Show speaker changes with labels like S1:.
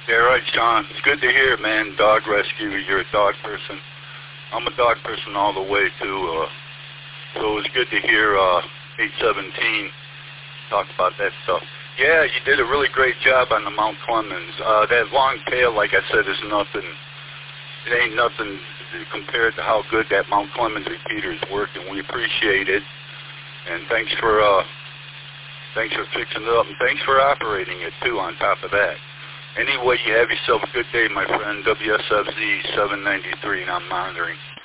S1: Yeah, right, Sean. It's good to hear, man. Dog rescue. You're a dog person. I'm a dog person all the way, too. So it was good to hear 817 talk about that stuff. Yeah, you did a really great job on the Mount Clemens. That long tail, like I said, is nothing. It ain't nothing compared to how good that Mount Clemens repeater is working. We appreciate it. And thanks for fixing it up, and thanks for operating it, too, on top of that. Anyway, you have yourself a good day, my friend. WSFZ 793, and I'm monitoring.